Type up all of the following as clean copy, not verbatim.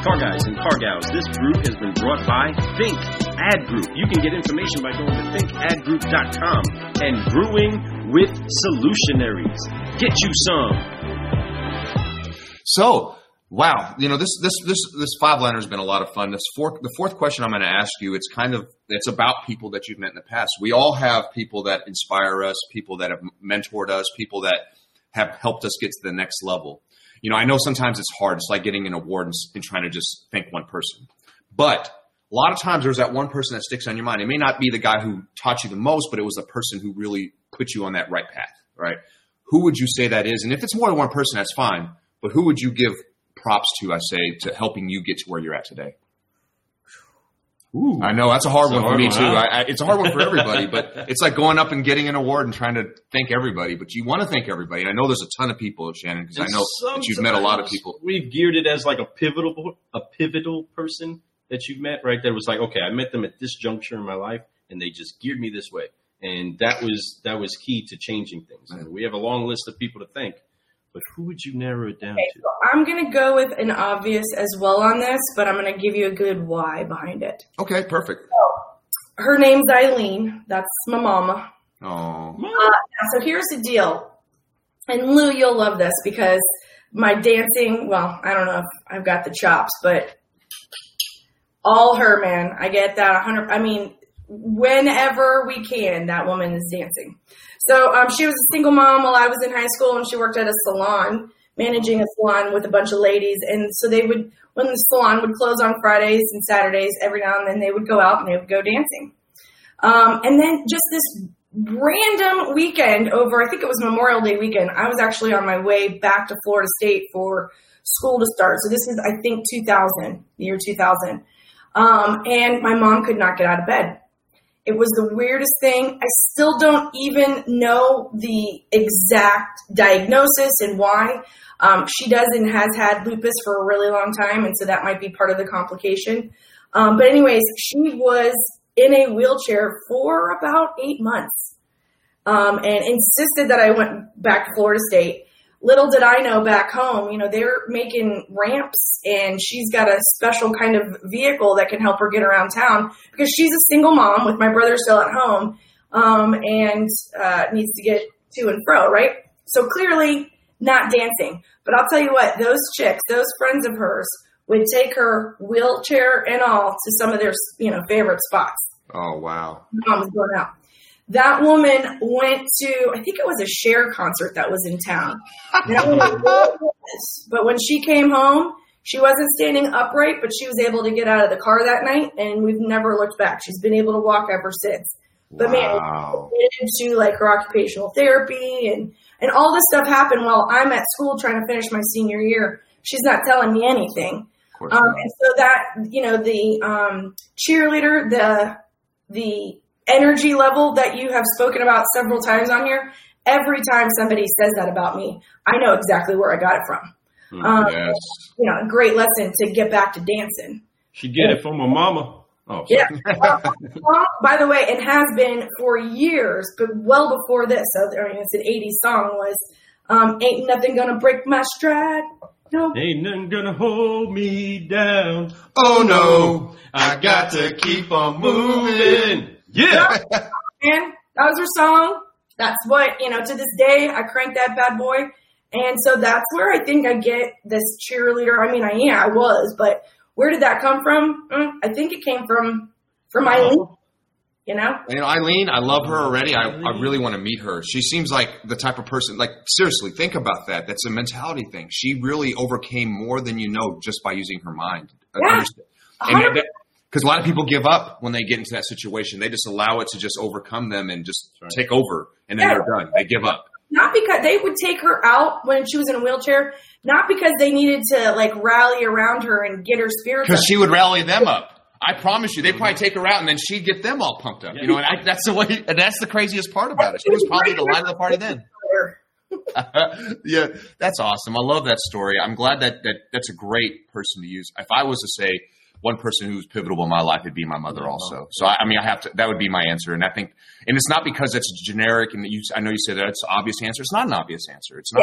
Car guys and car gals, this group has been brought by Think Ad Group. You can get information by going to thinkadgroup.com and brewing with solutionaries. Get you some. So, wow, this five-liner has been a lot of fun. The fourth question I'm going to ask you, it's about people that you've met in the past. We all have people that inspire us, people that have mentored us, people that have helped us get to the next level. I know sometimes it's hard. It's like getting an award and trying to just thank one person. But a lot of times there's that one person that sticks on your mind. It may not be the guy who taught you the most, but it was the person who really put you on that right path, right? Who would you say that is? And if it's more than one person, that's fine. But who would you give props to, I say, to helping you get to where you're at today? Ooh, I know that's a hard one for me too. It's a hard one for everybody, but it's like going up and getting an award and trying to thank everybody. But you want to thank everybody. And I know there's a ton of people, Shannon, because I know that you've met a lot of people. We've geared it as like a pivotal person that you've met, right? That was like, okay, I met them at this juncture in my life, and they just geared me this way, and that was key to changing things. And we have a long list of people to thank. But who would you narrow it down to? So I'm going to go with an obvious as well on this, but I'm going to give you a good why behind it. Okay, perfect. So, her name's Eileen. That's my mama. Oh. So here's the deal. And Lou, you'll love this because my dancing, well, I don't know if I've got the chops, but all her, man. I get that 100. I mean, whenever we can, that woman is dancing. So she was a single mom while I was in high school, and she worked at a salon, managing a salon with a bunch of ladies. And so when the salon would close on Fridays and Saturdays, every now and then they would go out and they would go dancing. And then just this random weekend I think it was Memorial Day weekend, I was actually on my way back to Florida State for school to start. So this was, I think, the year 2000. And my mom could not get out of bed. It was the weirdest thing. I still don't even know the exact diagnosis and why. She does and has had lupus for a really long time, and so that might be part of the complication. But anyways, she was in a wheelchair for about 8 months and insisted that I went back to Florida State. Little did I know back home, they're making ramps, and she's got a special kind of vehicle that can help her get around town because she's a single mom with my brother still at home and needs to get to and fro, right? So clearly not dancing. But I'll tell you what, those chicks, those friends of hers would take her wheelchair and all to some of their, favorite spots. Oh, wow. Mom was going out. That woman went to, I think it was a Cher concert that was in town. But when she came home, she wasn't standing upright, but she was able to get out of the car that night, and we've never looked back. She's been able to walk ever since. But wow. Man, into like her occupational therapy and all this stuff happened while I'm at school trying to finish my senior year. She's not telling me anything. And so that, the cheerleader, the energy level that you have spoken about several times on here, every time somebody says that about me, I know exactly where I got it from. Yes. A great lesson to get back to dancing. She get it from her mama. Oh, yeah. By the way, it has been for years, but well before this. So, it's an 80s song was, ain't nothing gonna break my stride. No. Ain't nothing gonna hold me down. Oh no, I got to keep on moving. Yeah. And that was her song. That's what, to this day, I crank that bad boy. And so that's where I think I get this cheerleader. I mean, I was, but where did that come from? I think it came from Eileen, Eileen, I love her already. I really want to meet her. She seems like the type of person, like, seriously, think about that. That's a mentality thing. She really overcame more than just by using her mind. Yeah. Because a lot of people give up when they get into that situation. They just allow it to just overcome them and just take over, and then they're done. They give up. Not because they would take her out when she was in a wheelchair, not because they needed to rally around her and get her spirits up. Because she would rally them up. I promise you, they'd probably take her out and then she'd get them all pumped up. And that's the way. And that's the craziest part about it. She was probably the light of the party then. Yeah, that's awesome. I love that story. I'm glad that's a great person to use. If I was to say one person who's pivotal in my life, it'd be my mother also. So I have to. That would be my answer. And I think, and it's not because it's generic. And I know you said that it's an obvious answer. It's not an obvious answer. It's not.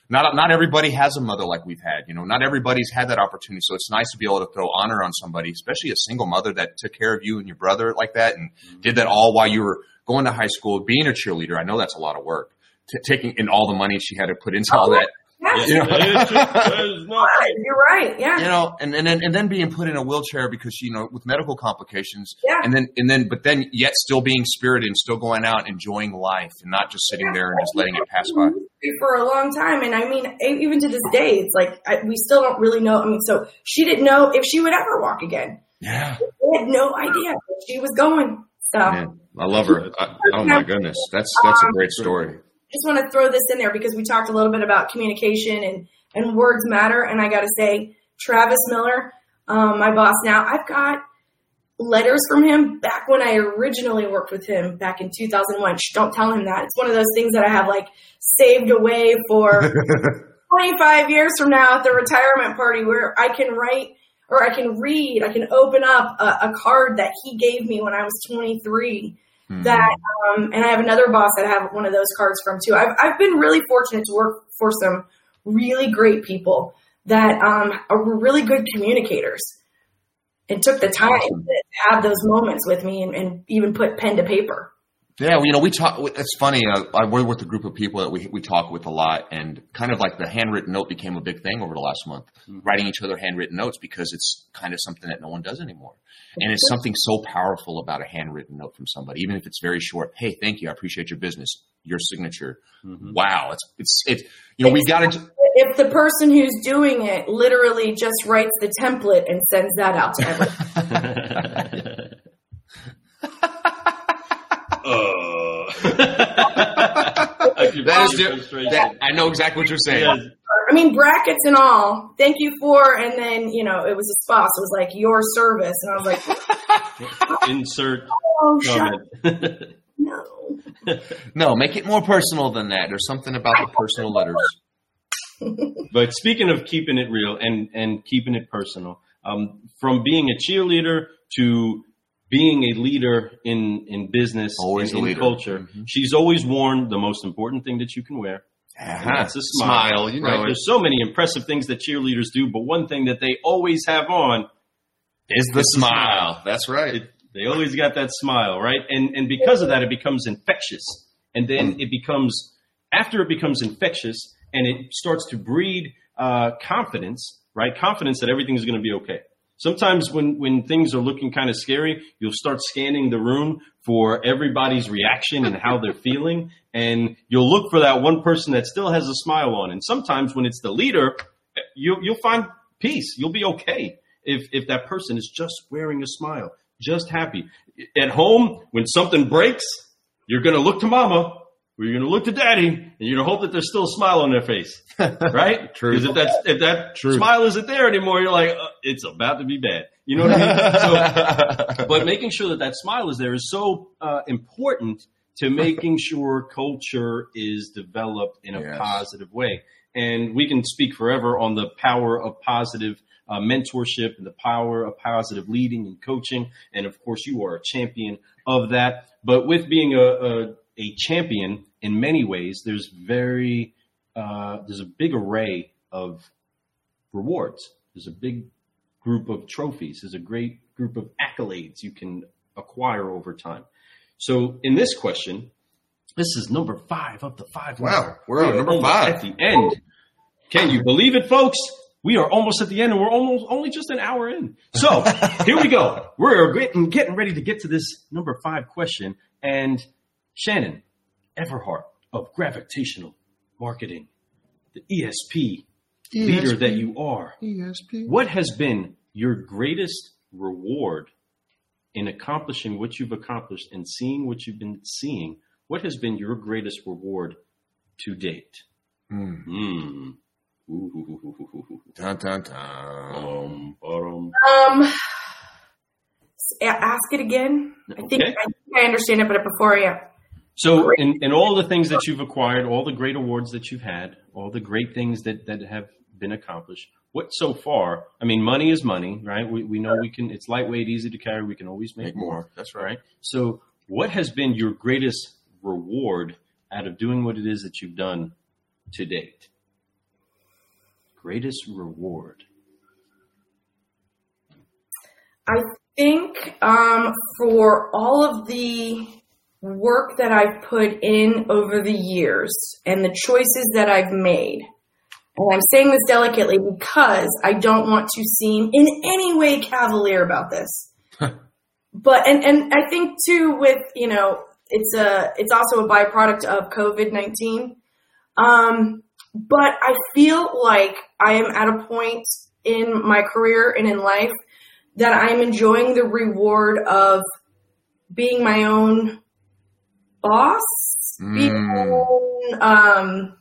not everybody has a mother like we've had. Not everybody's had that opportunity. So it's nice to be able to throw honor on somebody, especially a single mother that took care of you and your brother like that and did that all while you were going to high school, being a cheerleader. I know that's a lot of work. Taking in all the money she had to put into all that. Yes. You're right. Yeah. And then being put in a wheelchair because with medical complications. Yeah. But then yet still being spirited and still going out enjoying life and not just sitting there and just letting it pass by. For a long time, and I mean, even to this day, it's like we still don't really know. I mean, so she didn't know if she would ever walk again. Yeah. We had no idea where she was going. So man, I love her. Oh my goodness, that's a great story. Just want to throw this in there because we talked a little bit about communication and words matter. And I got to say, Travis Miller, my boss now, I've got letters from him back when I originally worked with him back in 2001. Don't tell him that. It's one of those things that I have like saved away for 25 years from now at the retirement party where I can write or I can read, I can open up a card that he gave me when I was 23. That and I have another boss that I have one of those cards from too. I've been really fortunate to work for some really great people that are really good communicators and took the time to have those moments with me and even put pen to paper. Yeah, we talk. It's funny. I work with a group of people that we talk with a lot, and kind of like the handwritten note became a big thing over the last month. Writing each other handwritten notes because it's kind of something that no one does anymore, and it's something so powerful about a handwritten note from somebody, even if it's very short. Hey, thank you. I appreciate your business. Your signature. Wow, it's we got to. If the person who's doing it literally just writes the template and sends that out to everyone. I know exactly what you're saying. Yes. I mean, brackets and all. Thank you for, and then it was a spa. So it was like your service, and I was like, insert comment. No, make it more personal than that. There's something about the personal letters. But speaking of keeping it real and keeping it personal, from being a cheerleader to being a leader in business and in culture, she's always worn the most important thing that you can wear. That's a smile. Right? There's so many impressive things that cheerleaders do, but one thing that they always have on is the smile. That's right. They always got that smile, right? And because of that, it becomes infectious. And then after it becomes infectious and it starts to breed confidence, right? Confidence that everything is going to be okay. Sometimes when things are looking kind of scary, you'll start scanning the room for everybody's reaction and how they're feeling. And you'll look for that one person that still has a smile on. And sometimes when it's the leader, you'll find peace. You'll be okay if that person is just wearing a smile, just happy. At home, when something breaks, you're going to look to mama. Or you're going to look to daddy, and you're going to hope that there's still a smile on their face, right? True. Because if that smile isn't there anymore, you're like, it's about to be bad. You know what I mean? But making sure that smile is there is so important to making sure culture is developed in a positive way. And we can speak forever on the power of positive mentorship and the power of positive leading and coaching. And of course, you are a champion of that. But with being a champion, in many ways, there's a big array of rewards. There's a big group of trophies. There's a great group of accolades you can acquire over time. So in this question, this is number 5 of the 5. Wow, we're on number 5 at the end. Can you believe it, folks? We are almost at the end, and we're only just an hour in. So here we go. We're getting ready to get to this number 5 question. And Shannon Everhart of Gravitational Marketing, the ESP leader that you are. ESP. What has been your greatest reward in accomplishing what you've accomplished and seeing what you've been seeing? What has been your greatest reward to date? Dun, dun, dun. Ask it again. I think I understand it, but before So in all the things that you've acquired, all the great awards that you've had, all the great things that have been accomplished, what so far, I mean, money is money, right? We know it's lightweight, easy to carry. We can always make more. That's right. So what has been your greatest reward out of doing what it is that you've done to date? greatest reward? I think for all of the work that I've put in over the years and the choices that I've made, and I'm saying this delicately because I don't want to seem in any way cavalier about this. But and I think too with, it's also a byproduct of COVID-19. But I feel like I am at a point in my career and in life that I'm enjoying the reward of being my own boss, being my own,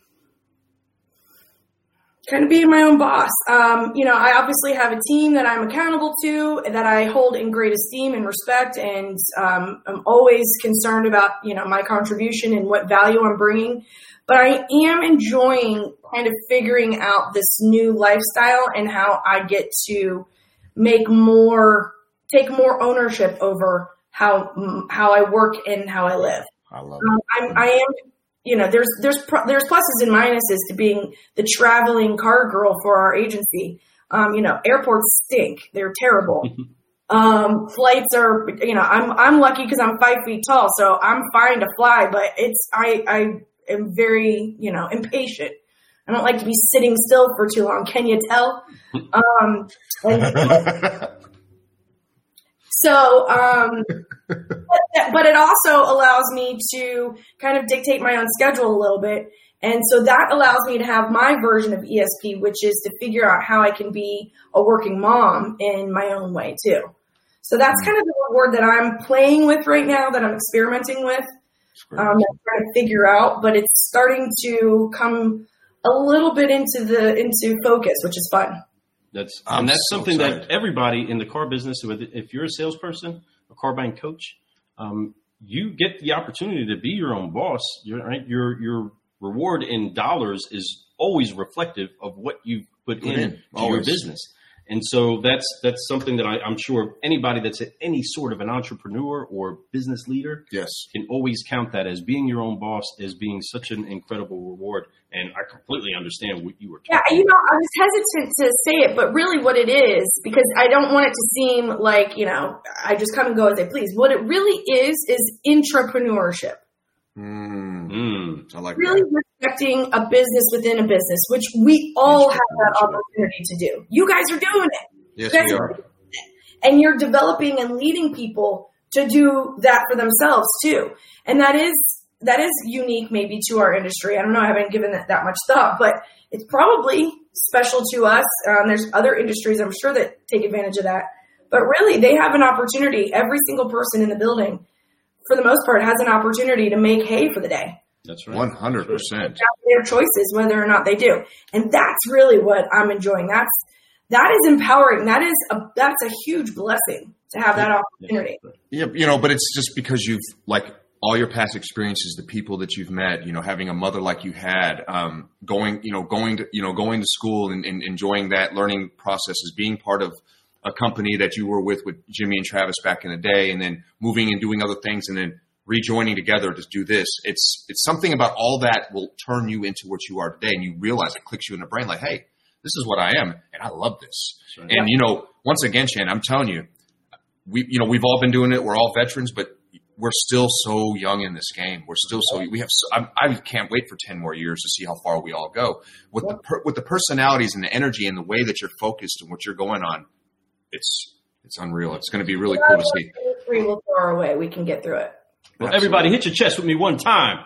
kind of being my own boss. I obviously have a team that I'm accountable to, that I hold in great esteem and respect, and I'm always concerned about, my contribution and what value I'm bringing. But I am enjoying kind of figuring out this new lifestyle and how I get to take more ownership over how I work and how I live. I love it. I am, there's pluses and minuses to being the traveling car girl for our agency. Airports stink; they're terrible. Flights are, I'm lucky because I'm 5 feet tall, so I'm fine to fly. But I am very, impatient. I don't like to be sitting still for too long. Can you tell? But it also allows me to kind of dictate my own schedule a little bit. And so that allows me to have my version of ESP, which is to figure out how I can be a working mom in my own way too. So that's kind of the reward that I'm playing with right now, that I'm experimenting with, trying to figure out, but it's starting to come a little bit into focus, which is fun. That's so something excited. that everybody in the car business, if you're a salesperson, a car buying coach, you get the opportunity to be your own boss. Your reward in dollars is always reflective of what you've put in to your business. And so that's something that I'm sure anybody that's any sort of an entrepreneur or business leader can always count that as being your own boss as being such an incredible reward. And I completely understand what you were talking about. I was hesitant to say it, but really what it is, because I don't want it to seem like, I just come and go as I please. What it really is intrapreneurship. I like really that. respecting a business within a business, which we all have that opportunity to do. You guys are doing it. Yes, we are. And you're developing and leading people to do that for themselves too. And that is unique maybe to our industry. I don't know. I haven't given that much thought, but it's probably special to us. There's other industries, I'm sure, that take advantage of that. But really, they have an opportunity. Every single person in the building, for the most part, has an opportunity to make hay for the day. That's right. 100%. Their choices, whether or not they do. And that's really what I'm enjoying. That is empowering. That's a huge blessing to have that opportunity. Yeah, but it's just because you've, like, all your past experiences, the people that you've met, having a mother like you had, going to school and enjoying that learning processes, being part of a company that you were with Jimmy and Travis back in the day, and then moving and doing other things, and then rejoining together to do this. It's something about all that will turn you into what you are today, and you realize it clicks you in the brain like, hey, this is what I am, and I love this. Right. And once again, Shannon, I'm telling you, we've all been doing it. We're all veterans, but we're still so young in this game. We're still I can't wait for 10 more years to see how far we all go. With the personalities and the energy and the way that you're focused and what you're going on, it's unreal. It's going to be really cool to see. We will throw our way. We can get through it. Well, everybody hit your chest with me one time.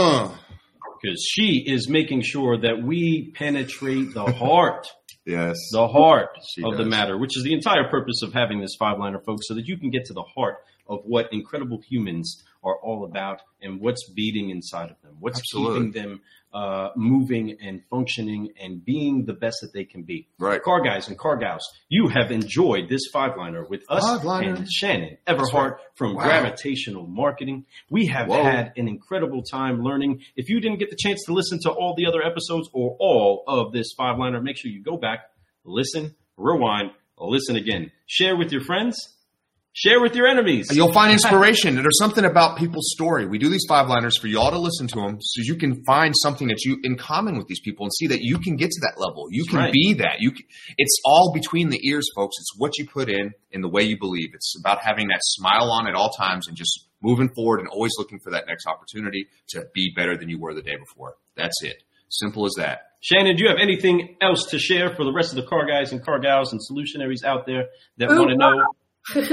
Because she is making sure that we penetrate the heart. Yes. The heart of the matter, which is the entire purpose of having this five-liner, folks, so that you can get to the heart of what incredible humans are all about and what's beating inside of them, what's keeping them moving and functioning and being the best that they can be. Right. Car guys and car gals, you have enjoyed this five-liner with us and Shannon Everhart from Gravitational Marketing. We have had an incredible time learning. If you didn't get the chance to listen to all the other episodes or all of this five-liner, make sure you go back, listen, rewind, listen again. Share with your friends. Share with your enemies. You'll find inspiration. There's something about people's story. We do these 5-liners for y'all to listen to them so you can find something that you in common with these people and see that you can get to that level. You can be that. It's all between the ears, folks. It's what you put in and the way you believe. It's about having that smile on at all times and just moving forward and always looking for that next opportunity to be better than you were the day before. That's it. Simple as that. Shannon, do you have anything else to share for the rest of the car guys and car gals and solutionaries out there that want to know? Get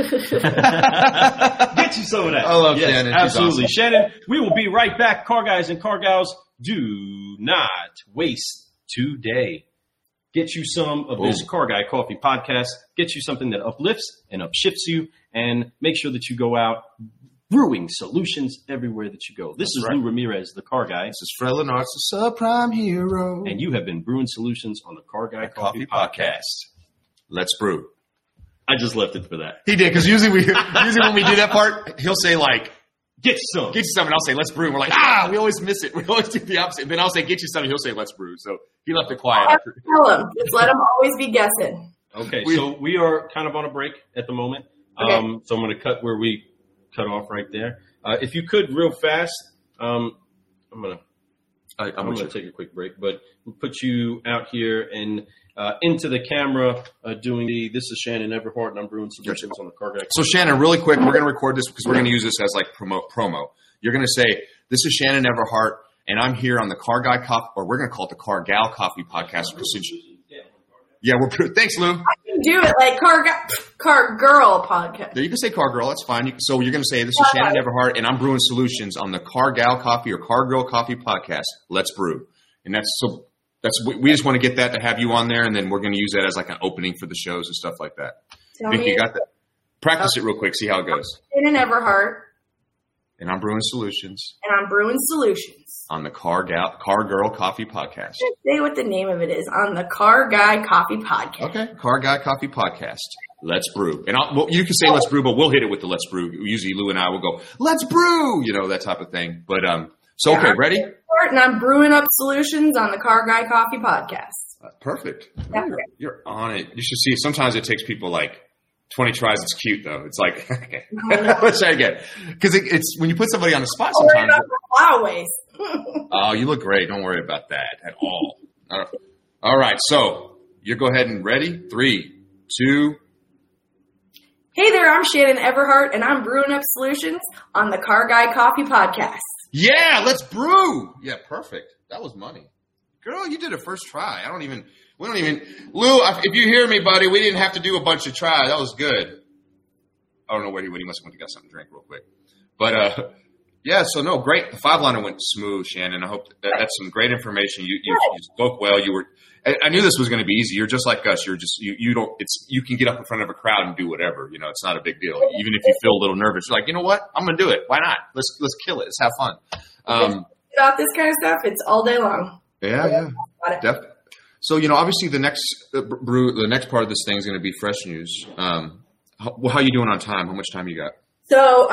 you some of that. I love Shannon. Absolutely. Awesome. Shannon, we will be right back. Car guys and car gals, do not waste today. Get you some of this Car Guy Coffee podcast. Get you something that uplifts and upshifts you, and make sure that you go out brewing solutions everywhere that you go. This is Lou Ramirez, the Car Guy. This is Fred Lenartz, the subprime hero. And you have been brewing solutions on the Car Guy Coffee podcast. Let's brew. I just left it for that. He did, because usually when we do that part, he'll say like, get you some. Get you some, and I'll say, let's brew. And we're like, we always miss it. We always do the opposite. Then I'll say, get you some, and he'll say, let's brew. So he left it quiet. Tell him. Just let him always be guessing. Okay, so we are kind of on a break at the moment. Okay. So I'm going to cut where we cut off right there. If you could, real fast, I'm going to take a quick break, but we'll put you out here and into the camera doing this is Shannon Everhart, and I'm brewing solutions on the Car Guy. So Shannon, really quick, we're going to record this because we're going to use this as like promo. You're going to say, this is Shannon Everhart, and I'm here on the Car Guy Coffee, or we're going to call it the Car Gal Coffee podcast. Yeah, thanks, Lou. I can do it like Car Girl podcast. You can say Car Girl, that's fine. So you're going to say, this is Shannon Everhart, and I'm brewing solutions on the Car Gal Coffee or Car Girl Coffee podcast. Let's brew. And we just want to get that to have you on there, and then we're going to use that as like an opening for the shows and stuff like that. Vicky, you got that? Practice it real quick, see how it goes. Shannon Everhart. And I'm brewing solutions. And I'm brewing solutions. On the Car Girl Coffee podcast. Just say what the name of it is. On the Car Guy Coffee podcast. Okay, Car Guy Coffee podcast. Let's brew. And you can say let's brew, but we'll hit it with the let's brew. Usually Lou and I will go, let's brew, that type of thing. But okay, ready? And I'm brewing up solutions on the Car Guy Coffee podcast. Perfect. You're on it. You should see. Sometimes it takes people like 20 tries. It's cute though. It's like, okay, let's try again. Because it's when you put somebody on the spot sometimes. Flyaways. Oh, you look great. Don't worry about that at all. All right. So you go ahead and ready. 3, 2. Hey there, I'm Shannon Everhart, and I'm brewing up solutions on the Car Guy Coffee podcast. Yeah, let's brew. Yeah, perfect. That was money. Girl, you did it first try. We don't even, Lou, if you hear me, buddy, we didn't have to do a bunch of tries. That was good. I don't know where he went. He must have went to get something to drink real quick. But, yeah, so no, great. The 5-liner went smooth, Shannon. I hope that's some great information. You spoke well. I knew this was going to be easy. You're just like us. You can get up in front of a crowd and do whatever. It's not a big deal. Even if you feel a little nervous, you're like, you know what? I'm going to do it. Why not? Let's kill it. Let's have fun. About this kind of stuff, it's all day long. Yeah. Definitely. So, obviously the next part of this thing is going to be fresh news. How you doing on time? How much time you got? So,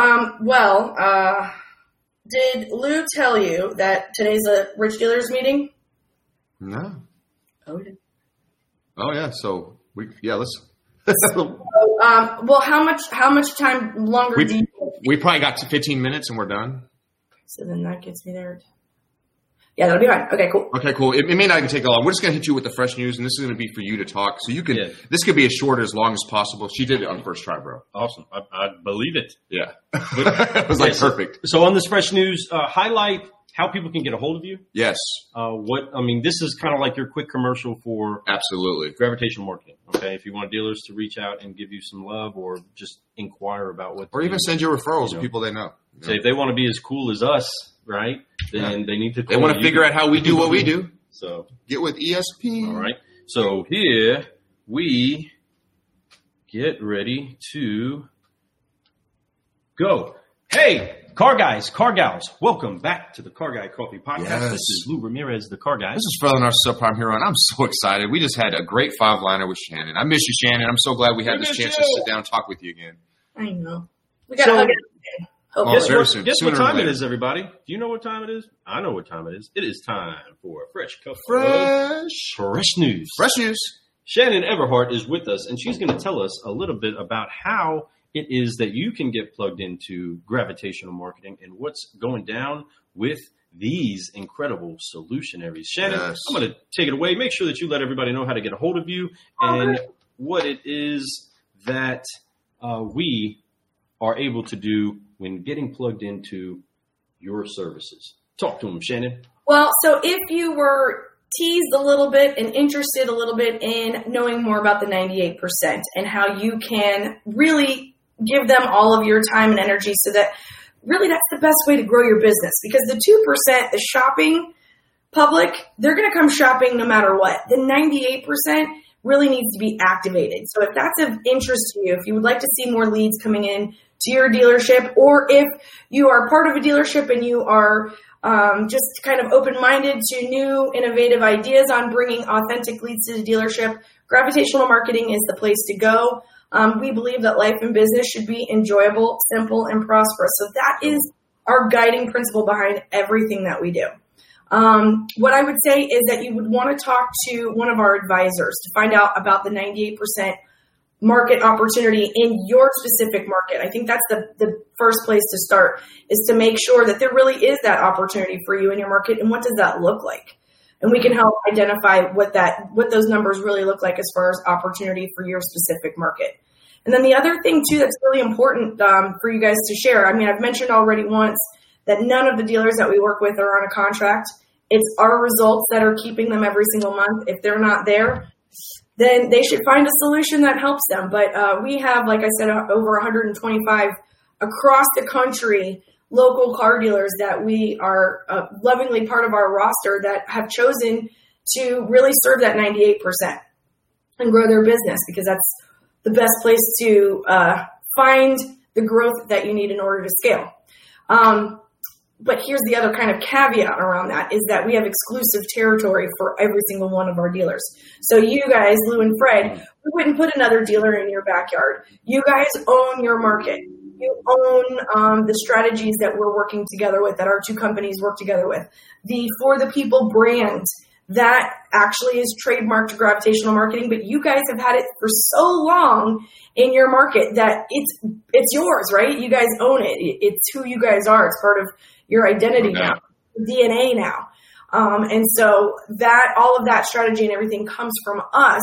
did Lou tell you that today's a Rich Dealers meeting? No. Okay. Oh yeah. So let's. Well, how much time longer do you? We probably got to 15 minutes and we're done. So then that gets me there. Yeah, that'll be fine. Okay, cool. Okay, cool. It may not even take that long. We're just going to hit you with the fresh news, and this is going to be for you to talk. So you can. Yeah. This could be as short or as long as possible. She did it on the first try, bro. Awesome. I believe it. Yeah. It was perfect. So on this fresh news, highlight how people can get a hold of you. Yes. This is kind of like your quick commercial for absolutely gravitational marketing. Okay, if you want dealers to reach out and give you some love, or just inquire about what, or even send you referrals to people they know. Say if they want to be as cool as us, right? Then they need to. They want to figure out how we do what we do. So get with ESP. All right. So here we get ready to go. Hey, car guys, car gals, welcome back to the Car Guy Coffee Podcast. Yes. This is Lou Ramirez, the Car Guy. This is Fred Lenartz, subprime hero, and I'm so excited. We just had a great 5-liner with Shannon. I miss you, Shannon. I'm so glad we had this chance to sit down and talk with you again. I know. We got to hug it. Guess what time it is, everybody? Do you know what time it is? I know what time it is. It is time for a fresh cup of fresh news. Fresh news. Shannon Everhart is with us, and she's going to tell us a little bit about how it is that you can get plugged into gravitational marketing and what's going down with these incredible solutionaries. Shannon, Yes. I'm going to take it away. Make sure that you let everybody know how to get a hold of you and what it is that we are able to do when getting plugged into your services. Talk to them, Shannon. Well, so if you were teased a little bit and interested a little bit in knowing more about the 98% and how you can really give them all of your time and energy so that really that's the best way to grow your business, because the 2%, the shopping public, they're going to come shopping no matter what. The 98% really needs to be activated. So if that's of interest to you, if you would like to see more leads coming in to your dealership, or if you are part of a dealership and you are just kind of open-minded to new innovative ideas on bringing authentic leads to the dealership, gravitational marketing is the place to go. We believe that life and business should be enjoyable, simple, and prosperous. So that is our guiding principle behind everything that we do. What I would say is that you would want to talk to one of our advisors to find out about the 98% market opportunity in your specific market. I think that's the first place to start, is to make sure that there really is that opportunity for you in your market, and what does that look like? And we can help identify what those numbers really look like as far as opportunity for your specific market. And then the other thing too that's really important for you guys to share, I mean, I've mentioned already once that none of the dealers that we work with are on a contract. It's our results that are keeping them every single month. If they're not there, then they should find a solution that helps them. But we have, like I said, over 125 across the country local car dealers that we are lovingly part of our roster that have chosen to really serve that 98% and grow their business, because that's the best place to find the growth that you need in order to scale. But here's the other kind of caveat around that, is that we have exclusive territory for every single one of our dealers. So you guys, Lou and Fred, we wouldn't put another dealer in your backyard. You guys own your market. You own the strategies that we're working together with, that our two companies work together with. The For the People brand, that actually is trademarked to gravitational marketing, but you guys have had it for so long in your market that it's yours, right? You guys own it. It's who you guys are. It's part of your identity now, DNA now. And so that all of that strategy and everything comes from us,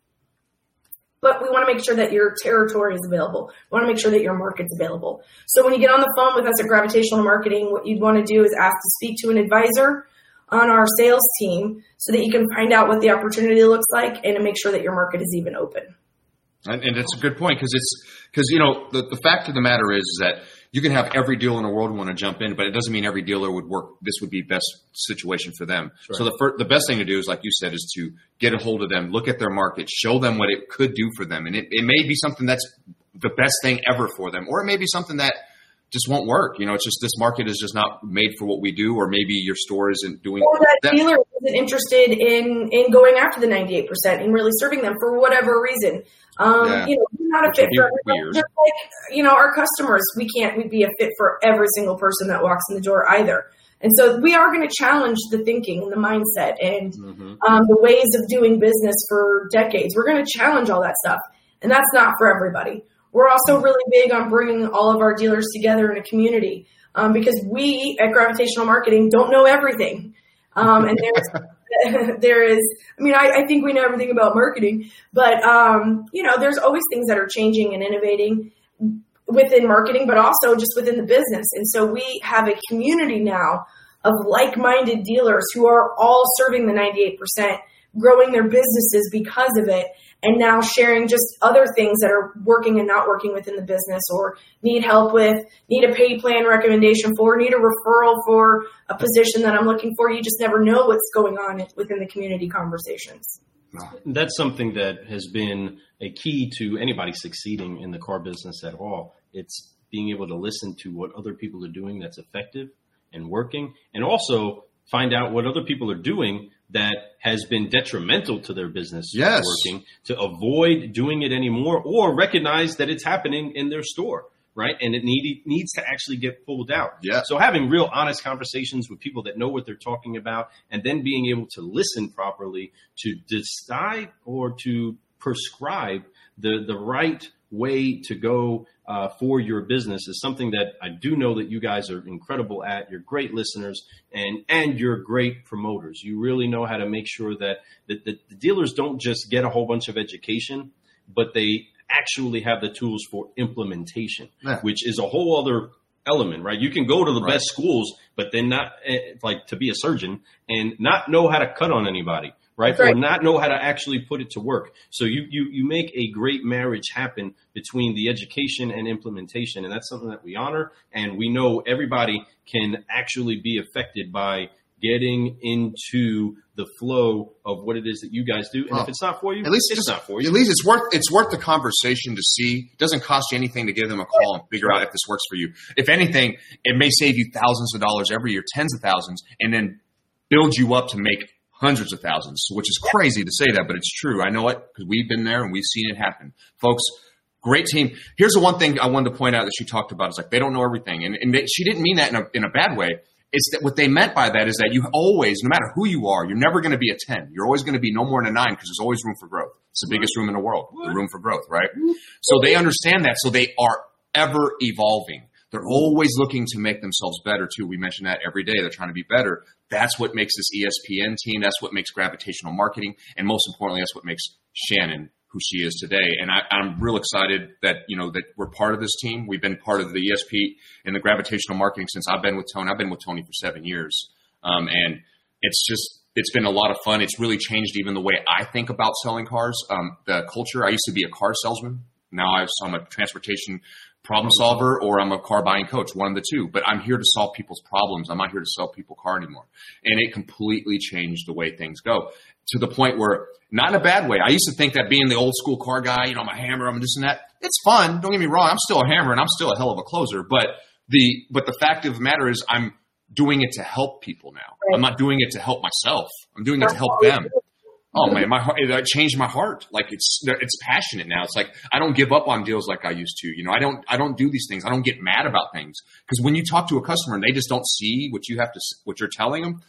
but we want to make sure that your territory is available. We want to make sure that your market's available. So when you get on the phone with us at Gravitational Marketing, what you'd want to do is ask to speak to an advisor on our sales team so that you can find out what the opportunity looks like and to make sure that your market is even open. And it's a good point, because you know, the fact of the matter is that you can have every dealer in the world want to jump in, but it doesn't mean every dealer would work. This would be best situation for them. Sure. So the best thing to do is, like you said, is to get a hold of them, look at their market, show them what it could do for them. And it may be something that's the best thing ever for them, or it may be something that just won't work. You know, it's just, this market is just not made for what we do, or maybe your store isn't doing. Or that dealer isn't interested in going after the 98% and really serving them for whatever reason. You know, we're not a fit for everyone. Just like, you know, our customers, we'd be a fit for every single person that walks in the door either. And so we are going to challenge the thinking and the mindset and the ways of doing business for decades. We're going to challenge all that stuff. And that's not for everybody. We're also really big on bringing all of our dealers together in a community, because we at Gravitational Marketing don't know everything. And there is, I mean, I think we know everything about marketing, but, you know, there's always things that are changing and innovating within marketing, but also just within the business. And so we have a community now of like-minded dealers who are all serving the 98%, growing their businesses because of it, and now sharing just other things that are working and not working within the business, or need help with, need a pay plan recommendation for, need a referral for a position that I'm looking for. You just never know what's going on within the community conversations. That's something that has been a key to anybody succeeding in the car business at all. It's being able to listen to what other people are doing that's effective and working, and also find out what other people are doing that has been detrimental to their business working, to avoid doing it anymore, or recognize that it's happening in their store, right? And it needs to actually get pulled out. Yeah. So having real honest conversations with people that know what they're talking about, and then being able to listen properly to decide or to prescribe the right way to go for your business is something that I do know that you guys are incredible at. You're great listeners and you're great promoters. You really know how to make sure that the dealers don't just get a whole bunch of education, but they actually have the tools for implementation, which is a whole other element, right? You can go to the best schools, but then not like to be a surgeon and not know how to cut on anybody. Right? Or not know how to actually put it to work. So you make a great marriage happen between the education and implementation. And that's something that we honor. And we know everybody can actually be affected by getting into the flow of what it is that you guys do. And if it's not for you, at least it's not for you. At least it's worth the conversation to see. It doesn't cost you anything to give them a call and figure out if this works for you. If anything, it may save you thousands of dollars every year, tens of thousands, and then build you up to make hundreds of thousands, which is crazy to say that, but it's true. I know it because we've been there and we've seen it happen. Folks, great team. Here's the one thing I wanted to point out that she talked about is like they don't know everything. And she didn't mean that in a bad way. It's that what they meant by that is that you always, no matter who you are, you're never going to be a 10. You're always going to be no more than a 9 because there's always room for growth. It's the biggest room in the world, the room for growth, right? So they understand that. So they are ever evolving. They're always looking to make themselves better, too. We mention that every day. They're trying to be better. That's what makes this ESPN team. That's what makes gravitational marketing. And most importantly, that's what makes Shannon who she is today. And I'm real excited that, that we're part of this team. We've been part of the ESP and the gravitational marketing since I've been with Tony. I've been with Tony for 7 years. And it's been a lot of fun. It's really changed even the way I think about selling cars. The culture, I used to be a car salesman. Now I'm a transportation problem solver or I'm a car buying coach, one of the two. But I'm here to solve people's problems. I'm not here to sell people a car anymore. And it completely changed the way things go to the point where, not in a bad way. I used to think that being the old school car guy, I'm a hammer, I'm this and that. It's fun. Don't get me wrong. I'm still a hammer and I'm still a hell of a closer. But the fact of the matter is I'm doing it to help people now. Right. I'm not doing it to help myself. I'm doing it to help them. Oh man, my heart, it changed my heart. Like it's passionate now. It's like, I don't give up on deals like I used to. I don't do these things. I don't get mad about things because when you talk to a customer and they just don't see what you're telling them,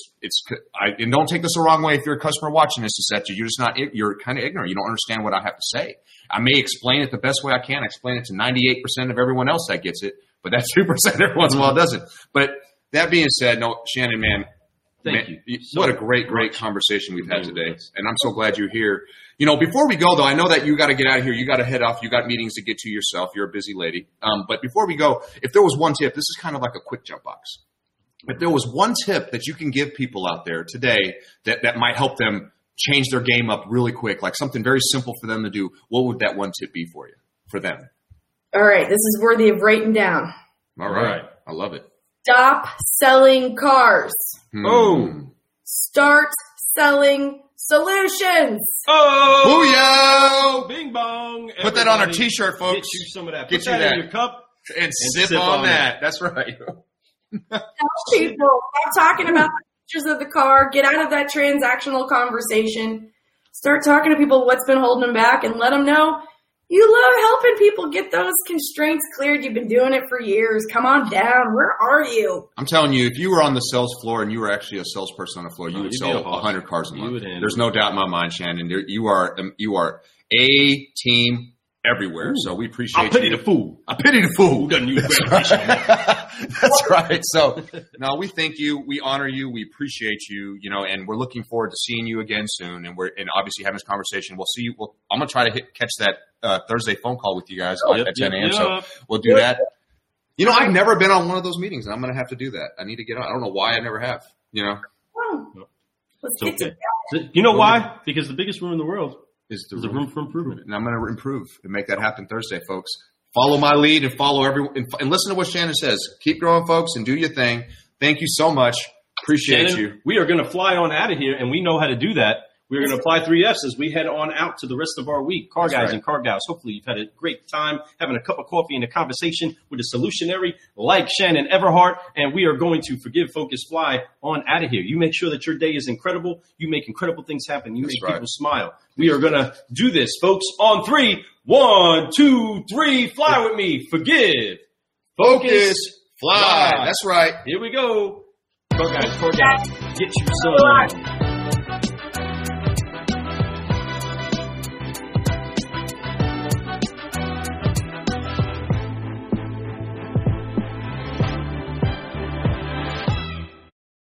and don't take this the wrong way. If you're a customer watching this, is that you're kind of ignorant. You don't understand what I have to say. I may explain it the best way I can. I explain it to 98% of everyone else that gets it, but that 2% every once in a while doesn't. But that being said, no, Shannon, man. Thank you. What a great conversation we've had today. And I'm so glad you're here. Before we go, though, I know that you got to get out of here. You got to head off. You got meetings to get to yourself. You're a busy lady. But before we go, if there was one tip, this is kind of like a quick jump box. If there was one tip that you can give people out there today that might help them change their game up really quick, like something very simple for them to do, what would that one tip be for them? All right. This is worthy of writing down. All right. I love it. Stop selling cars. Oh. Start selling solutions. Oh. Booyah. Bing bong. Put that on our t-shirt, folks. Get you some of that. Get Put that in your cup and sip on that. That's right. Tell people, stop talking about the features of the car. Get out of that transactional conversation. Start talking to people what's been holding them back and let them know you love helping people get those constraints cleared. You've been doing it for years. Come on down. Where are you? I'm telling you, if you were on the sales floor and you were actually a salesperson on the floor, you would sell 100 cars a month. There's no doubt in my mind, Shannon. You are a team everywhere. So we appreciate you. I pity the fool. Who doesn't use gravitation? That's right. So, no, we thank you. We honor you. We appreciate you, and we're looking forward to seeing you again soon. And obviously having this conversation. We'll see you. I'm going to try to catch that Thursday phone call with you guys at 10 a.m. So we'll do that. I've never been on one of those meetings and I'm going to have to do that. I need to get on. I don't know why I never have, Let's get together. You know why? Because the biggest room in the world is the room for improvement. And I'm going to improve and make that happen Thursday, folks. Follow my lead and follow everyone and listen to what Shannon says. Keep growing, folks, and do your thing. Thank you so much. Appreciate Shannon, you. We are going to fly on out of here, and we know how to do that. We're going to apply 3Fs as we head on out to the rest of our week. Car guys and car gals, hopefully you've had a great time having a cup of coffee and a conversation with a solutionary like Shannon Everhart, and we are going to Forgive, Focus, Fly on out of here. You make sure that your day is incredible. You make incredible things happen. You make people smile. We are going to do this, folks, on 3. 1, 2, 3. Fly with me. Forgive, Focus, Fly. That's right. Here we go. Car guys, get you some